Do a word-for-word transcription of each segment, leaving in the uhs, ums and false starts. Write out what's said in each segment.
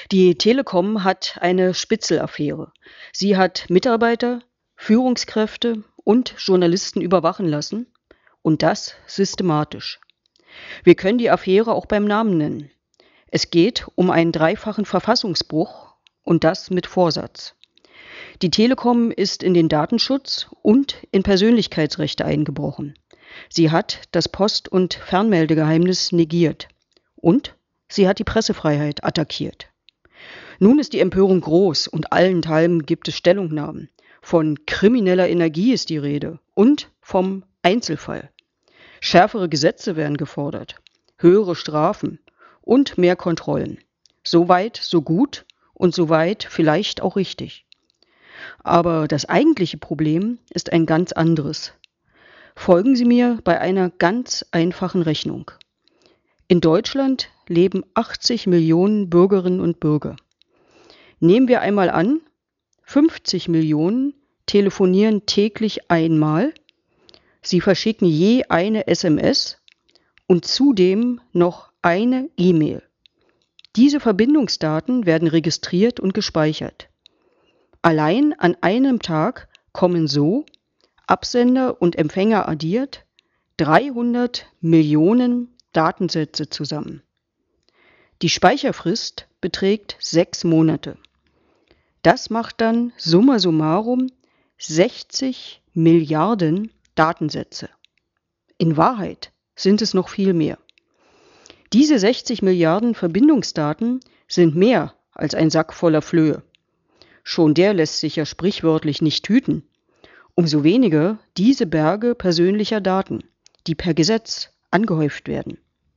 Die Telekom hat eine Spitzelaffäre. Sie hat Mitarbeiter, Führungskräfte und Journalisten überwachen lassen, und das systematisch. Wir können die Affäre auch beim Namen nennen. Es geht um einen dreifachen Verfassungsbruch, und das mit Vorsatz. Die Telekom ist in den Datenschutz und in Persönlichkeitsrechte eingebrochen. Sie hat das Post- und Fernmeldegeheimnis negiert und sie hat die Pressefreiheit attackiert. Nun ist die Empörung groß und allenthalben gibt es Stellungnahmen. Von krimineller Energie ist die Rede und vom Einzelfall. Schärfere Gesetze werden gefordert, höhere Strafen und mehr Kontrollen. So weit, so gut und so weit vielleicht auch richtig. Aber das eigentliche Problem ist ein ganz anderes. Folgen Sie mir bei einer ganz einfachen Rechnung. In Deutschland leben achtzig Millionen Bürgerinnen und Bürger. Nehmen wir einmal an, fünfzig Millionen telefonieren täglich einmal, sie verschicken je eine S M S und zudem noch eine E-Mail. Diese Verbindungsdaten werden registriert und gespeichert. Allein an einem Tag kommen so, Absender und Empfänger addiert, dreihundert Millionen Datensätze zusammen. Die Speicherfrist beträgt sechs Monate. Das macht dann summa summarum sechzig Milliarden Datensätze. In Wahrheit sind es noch viel mehr. Diese sechzig Milliarden Verbindungsdaten sind mehr als ein Sack voller Flöhe. Schon der lässt sich ja sprichwörtlich nicht hüten. Umso weniger diese Berge persönlicher Daten, die per Gesetz angehäuft werden.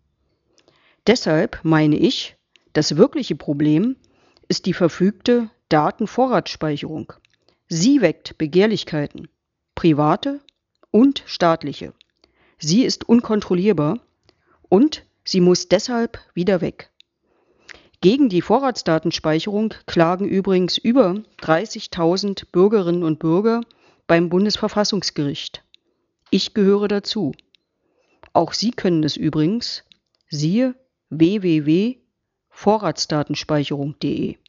Deshalb meine ich, das wirkliche Problem ist die verfügte Datenvorratsspeicherung. Sie weckt Begehrlichkeiten, private und staatliche. Sie ist unkontrollierbar und sie muss deshalb wieder weg. Gegen die Vorratsdatenspeicherung klagen übrigens über dreißigtausend Bürgerinnen und Bürger beim Bundesverfassungsgericht. Ich gehöre dazu. Auch Sie können es übrigens, siehe w w w punkt vorratsdatenspeicherung punkt de.